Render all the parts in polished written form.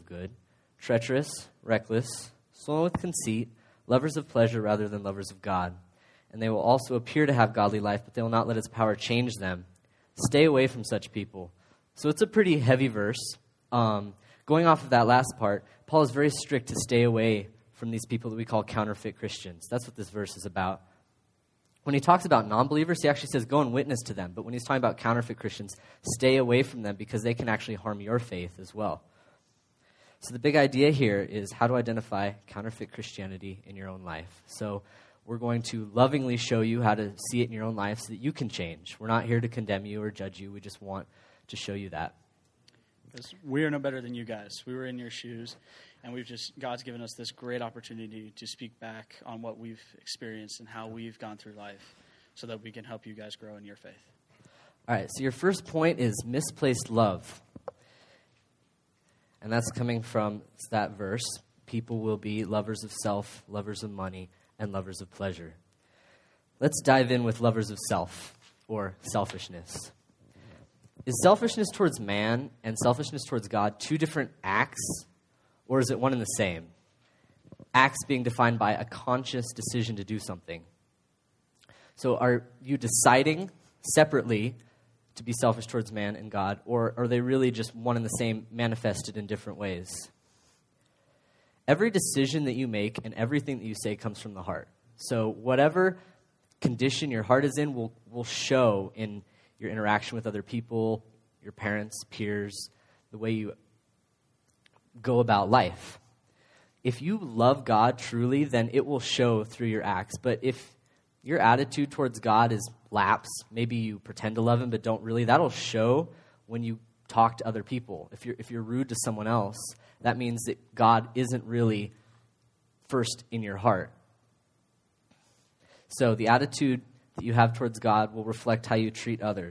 good, treacherous, reckless, swollen with conceit, lovers of pleasure rather than lovers of God. And they will also appear to have godly life, but they will not let its power change them. Stay away from such people. So it's a pretty heavy verse. Going off of that last part, Paul is very strict to stay away from these people that we call counterfeit Christians. That's what this verse is about. When he talks about non-believers, he actually says, go and witness to them. But when he's talking about counterfeit Christians, stay away from them because they can actually harm your faith as well. So the big idea here is how to identify counterfeit Christianity in your own life. So we're going to lovingly show you how to see it in your own life so that you can change. We're not here to condemn you or judge you. We just want to show you that. Because we are no better than you guys. We were in your shoes, and God's given us this great opportunity to speak back on what we've experienced and how we've gone through life so that we can help you guys grow in your faith. All right, so your first point is misplaced love. And that's coming from that verse. People will be lovers of self, lovers of money, and lovers of pleasure. Let's dive in with lovers of self, or selfishness. Is selfishness towards man and selfishness towards God two different acts, or is it one and the same? Acts being defined by a conscious decision to do something. So are you deciding separately to be selfish towards man and God, or are they really just one and the same manifested in different ways? Every decision that you make and everything that you say comes from the heart. So whatever condition your heart is in will show in your interaction with other people, your parents, peers, the way you go about life. If you love God truly, then it will show through your acts. But if your attitude towards God is lapse, maybe you pretend to love him but don't really, that'll show when you talk to other people. If you're rude to someone else, that means that God isn't really first in your heart. So the attitude that you have towards God will reflect how you treat others.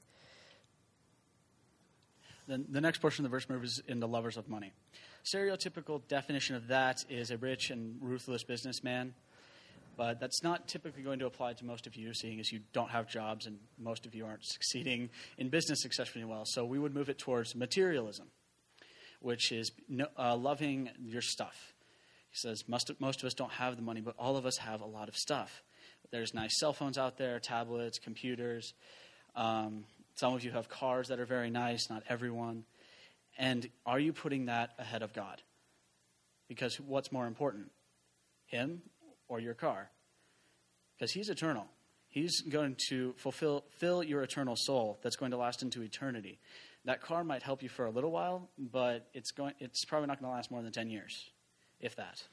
Then the next portion of the verse moves into lovers of money. Stereotypical definition of that is a rich and ruthless businessman. But that's not typically going to apply to most of you, seeing as you don't have jobs and most of you aren't succeeding in business successfully well. So we would move it towards materialism, which is loving your stuff. He says most of us don't have the money, but all of us have a lot of stuff. There's nice cell phones out there, tablets, computers. Some of you have cars that are very nice, not everyone. And are you putting that ahead of God? Because what's more important, him or your car? Because he's eternal. He's going to fill your eternal soul that's going to last into eternity. That car might help you for a little while, but it's probably not going to last more than 10 years, if that.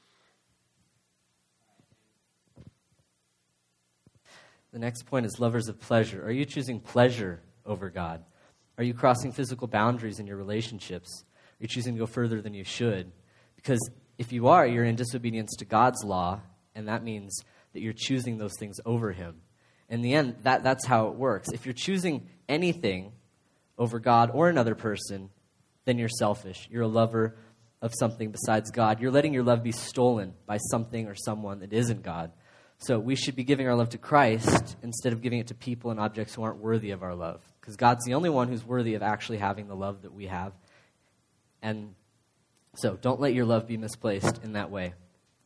The next point is lovers of pleasure. Are you choosing pleasure over God? Are you crossing physical boundaries in your relationships? Are you choosing to go further than you should? Because if you are, you're in disobedience to God's law, and that means that you're choosing those things over him. In the end, that's how it works. If you're choosing anything over God or another person, then you're selfish. You're a lover of something besides God. You're letting your love be stolen by something or someone that isn't God. So we should be giving our love to Christ instead of giving it to people and objects who aren't worthy of our love. Because God's the only one who's worthy of actually having the love that we have. And so don't let your love be misplaced in that way.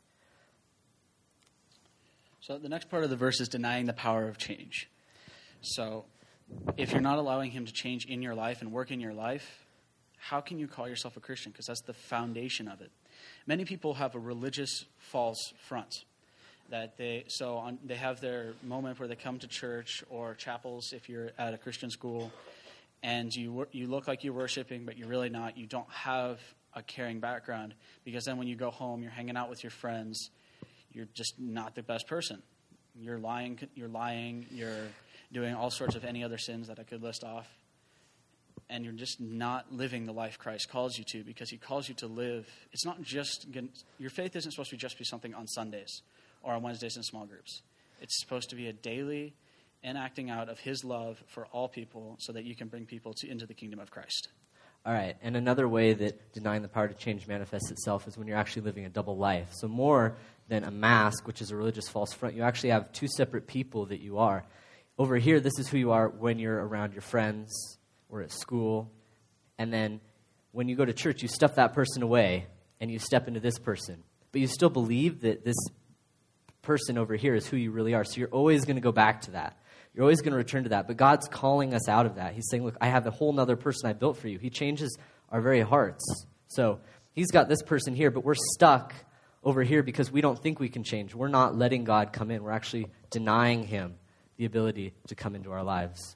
So the next part of the verse is denying the power of change. So if you're not allowing him to change in your life and work in your life, how can you call yourself a Christian? Because that's the foundation of it. Many people have a religious false front. That they have their moment where they come to church or chapels if you're at a Christian school, and you look like you're worshiping, but you're really not. You don't have a caring background, because then when you go home, you're hanging out with your friends. You're just not the best person. You're lying. You're doing all sorts of any other sins that I could list off, and you're just not living the life Christ calls you to, because he calls you to live. It's not just your faith isn't supposed to just be something on Sundays or on Wednesdays in small groups. It's supposed to be a daily enacting out of his love for all people so that you can bring people into the kingdom of Christ. All right, and another way that denying the power to change manifests itself is when you're actually living a double life. So more than a mask, which is a religious false front, you actually have two separate people that you are. Over here, this is who you are when you're around your friends or at school. And then when you go to church, you stuff that person away and you step into this person. But you still believe that this person over here is who you really are. So you're always going to go back to that. You're always going to return to that. But God's calling us out of that. He's saying, look, I have a whole other person I built for you. He changes our very hearts. So he's got this person here, but we're stuck over here because we don't think we can change. We're not letting God come in. We're actually denying him the ability to come into our lives.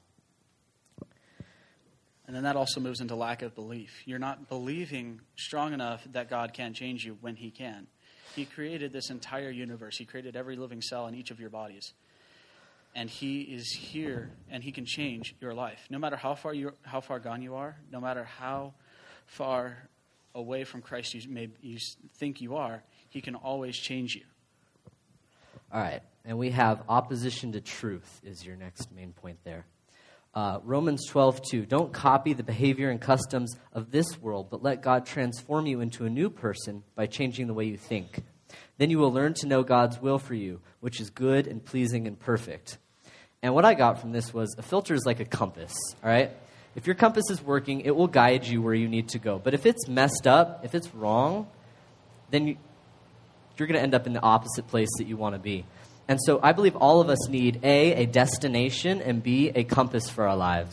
And then that also moves into lack of belief. You're not believing strong enough that God can change you when he can. He created this entire universe. He created every living cell in each of your bodies. And he is here, and he can change your life. No matter how far gone you are, no matter how far away from Christ you think you are, he can always change you. All right, and we have opposition to truth is your next main point there. Romans 12:2. Don't copy the behavior and customs of this world, but let God transform you into a new person by changing the way you think. Then you will learn to know God's will for you, which is good and pleasing and perfect. And what I got from this was a filter is like a compass, all right? If your compass is working, it will guide you where you need to go. But if it's messed up, if it's wrong, then you're going to end up in the opposite place that you want to be. And so I believe all of us need A, a destination, and B, a compass for our lives.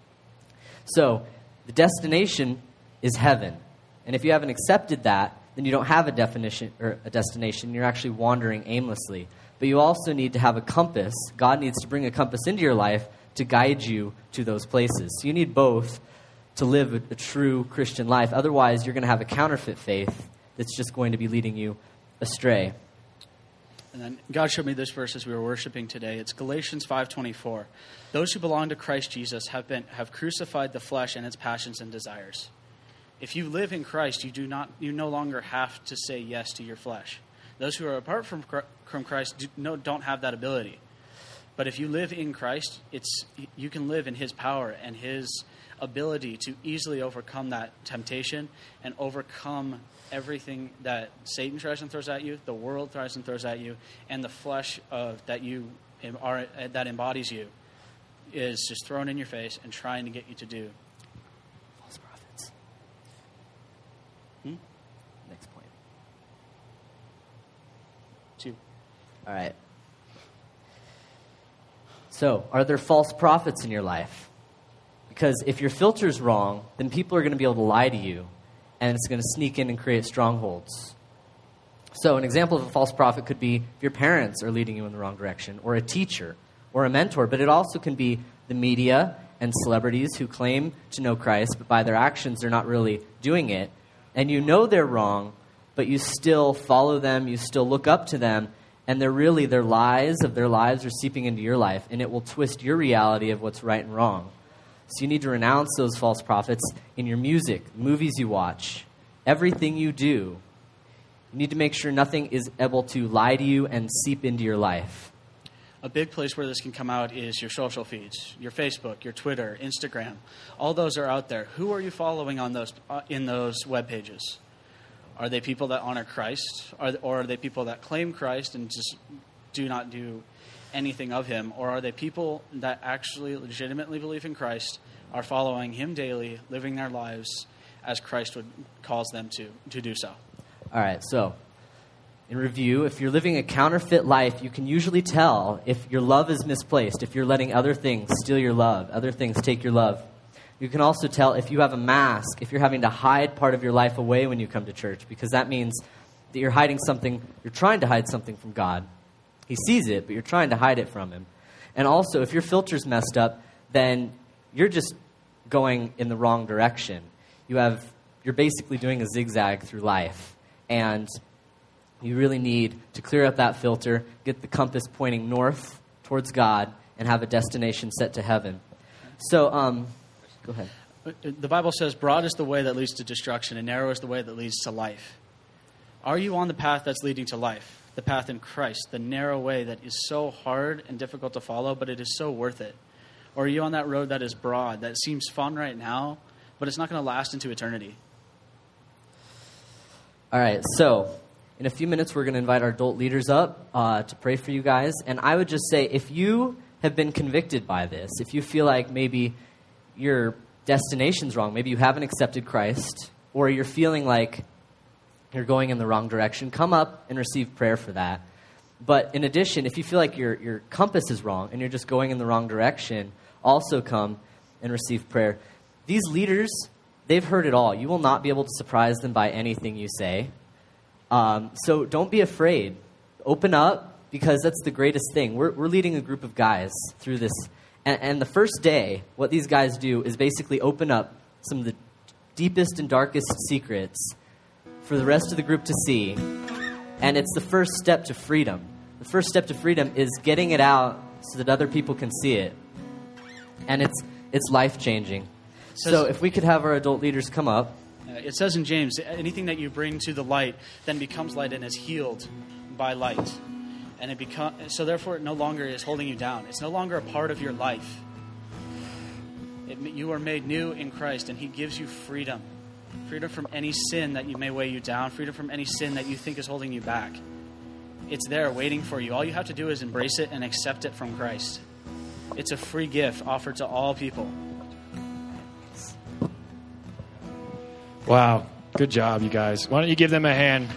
So the destination is heaven. And if you haven't accepted that, then you don't have a definition or a destination. You're actually wandering aimlessly. But you also need to have a compass. God needs to bring a compass into your life to guide you to those places. So you need both to live a true Christian life. Otherwise, you're going to have a counterfeit faith that's just going to be leading you astray. And then God showed me this verse as we were worshiping today. It's Galatians 5:24. Those who belong to Christ Jesus have crucified the flesh and its passions and desires. If you live in Christ, you no longer have to say yes to your flesh. Those who are apart from Christ don't have that ability. But if you live in Christ, you can live in his power and his ability to easily overcome that temptation and overcome everything that Satan tries and throws at you, the world tries and throws at you, and the flesh that embodies you is just thrown in your face and trying to get you to do. False prophets. Next point. 2. All right. So, are there false prophets in your life? Because if your filter's wrong, then people are going to be able to lie to you, and it's going to sneak in and create strongholds. So an example of a false prophet could be if your parents are leading you in the wrong direction, or a teacher, or a mentor, but it also can be the media and celebrities who claim to know Christ, but by their actions they're not really doing it, and you know they're wrong, but you still follow them, you still look up to them, and their lies of their lives are seeping into your life, and it will twist your reality of what's right and wrong. So you need to renounce those false prophets in your music, movies you watch, everything you do. You need to make sure nothing is able to lie to you and seep into your life. A big place where this can come out is your social feeds, your Facebook, your Twitter, Instagram. All those are out there. Who are you following on those in those web pages? Are they people that honor Christ? Or are they people that claim Christ and just do not do anything of him? Or are they people that actually legitimately believe in Christ, are following him daily, living their lives as Christ would cause them to do so? All right, so in review, if you're living a counterfeit life, you can usually tell if your love is misplaced, if you're letting other things steal your love, other things take your love. You can also tell if you have a mask, if you're having to hide part of your life away when you come to church, because that means that you're hiding something, you're trying to hide something from God. He sees it, but you're trying to hide it from him. And also, if your filter's messed up, then you're just going in the wrong direction. You're basically doing a zigzag through life. And you really need to clear up that filter, get the compass pointing north towards God, and have a destination set to heaven. So, go ahead. The Bible says, broad is the way that leads to destruction, and narrow is the way that leads to life. Are you on the path that's leading to life? The path in Christ, the narrow way that is so hard and difficult to follow, but it is so worth it? Or are you on that road that is broad, that seems fun right now, but it's not going to last into eternity? All right, so in a few minutes we're going to invite our adult leaders up to pray for you guys. And I would just say, if you have been convicted by this, if you feel like maybe your destination's wrong, maybe you haven't accepted Christ, or you're feeling like you're going in the wrong direction, come up and receive prayer for that. But in addition, if you feel like your compass is wrong and you're just going in the wrong direction, also come and receive prayer. These leaders, they've heard it all. You will not be able to surprise them by anything you say. So don't be afraid. Open up, because that's the greatest thing. We're leading a group of guys through this. And the first day, what these guys do is basically open up some of the deepest and darkest secrets for the rest of the group to see. And it's the first step to freedom. The first step to freedom is getting it out so that other people can see it. And it's life-changing. So if we could have our adult leaders come up. It says in James, anything that you bring to the light then becomes light and is healed by light. And so therefore it no longer is holding you down. It's no longer a part of your life. You are made new in Christ, and he gives you freedom. Freedom from any sin that you may weigh you down. Freedom from any sin that you think is holding you back. It's there waiting for you. All you have to do is embrace it and accept it from Christ. It's a free gift offered to all people. Wow. Good job, you guys. Why don't you give them a hand?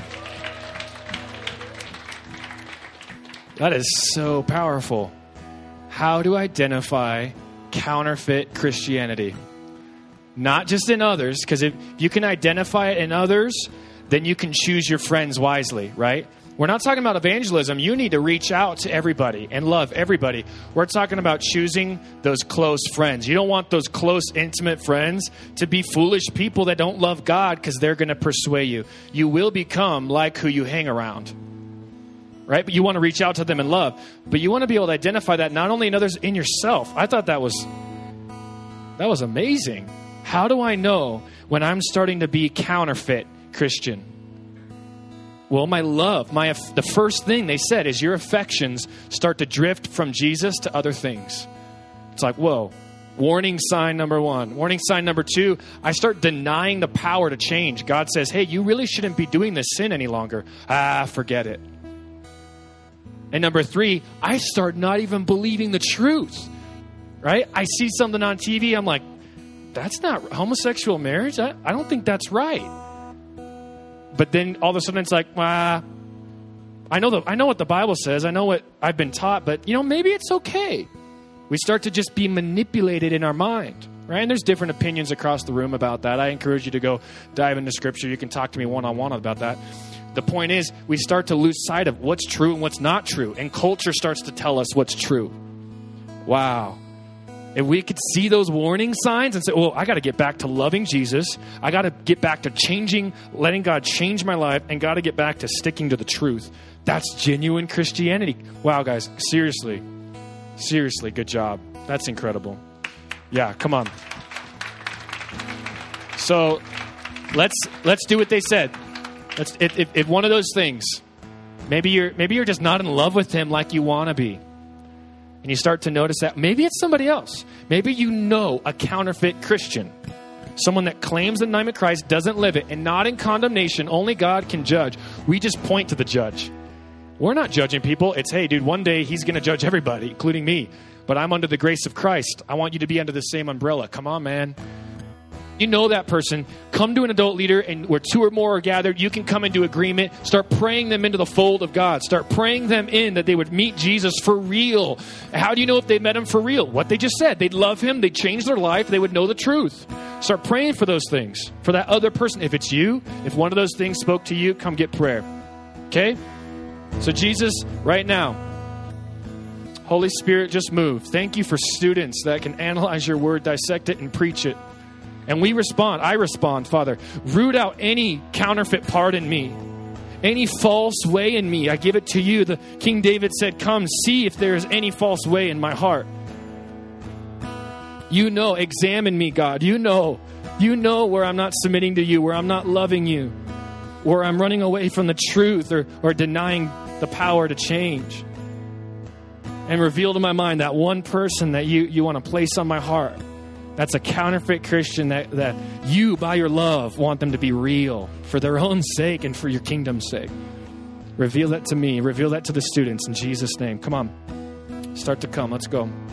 That is so powerful. How to identify counterfeit Christianity. Not just in others, because if you can identify it in others, then you can choose your friends wisely, right? We're not talking about evangelism. You need to reach out to everybody and love everybody. We're talking about choosing those close friends. You don't want those close, intimate friends to be foolish people that don't love God, because they're going to persuade you. You will become like who you hang around, right? But you want to reach out to them in love. But you want to be able to identify that not only in others, in yourself. I thought that was amazing. How do I know when I'm starting to be counterfeit Christian? Well, my love, the first thing they said is your affections start to drift from Jesus to other things. It's like, whoa, warning sign number 1. Warning sign number 2, I start denying the power to change. God says, hey, you really shouldn't be doing this sin any longer. Forget it. And number 3, I start not even believing the truth, right? I see something on TV, I'm like, that's not homosexual marriage. I don't think that's right. But then all of a sudden it's like, I know what the Bible says. I know what I've been taught, but maybe it's okay. We start to just be manipulated in our mind, right? And there's different opinions across the room about that. I encourage you to go dive into Scripture. You can talk to me one-on-one about that. The point is, we start to lose sight of what's true and what's not true. And culture starts to tell us what's true. Wow. If we could see those warning signs and say, well, I got to get back to loving Jesus. I got to get back to changing, letting God change my life, and got to get back to sticking to the truth. That's genuine Christianity. Wow, guys, seriously, good job. That's incredible. Yeah, come on. So let's do what they said. If one of those things, maybe you're just not in love with him like you want to be. And you start to notice that maybe it's somebody else. Maybe a counterfeit Christian. Someone that claims the name of Christ, doesn't live it, and not in condemnation. Only God can judge. We just point to the judge. We're not judging people. It's, hey, dude, one day he's going to judge everybody, including me. But I'm under the grace of Christ. I want you to be under the same umbrella. Come on, man. You know that person. Come to an adult leader, and where 2 or more are gathered, you can come into agreement. Start praying them into the fold of God. Start praying them in that they would meet Jesus for real. How do you know if they met him for real? What they just said. They'd love him. They'd change their life. They would know the truth. Start praying for those things. For that other person. If it's you, if one of those things spoke to you, come get prayer. Okay? So Jesus, right now, Holy Spirit, just move. Thank you for students that can analyze your word, dissect it, and preach it. And I respond, Father. Root out any counterfeit part in me. Any false way in me, I give it to you. The King David said, come see if there is any false way in my heart. Examine me, God. You know where I'm not submitting to you, where I'm not loving you, where I'm running away from the truth or denying the power to change. And reveal to my mind that one person that you want to place on my heart. That's a counterfeit Christian that you, by your love, want them to be real for their own sake and for your kingdom's sake. Reveal that to me. Reveal that to the students in Jesus' name. Come on. Start to come. Let's go.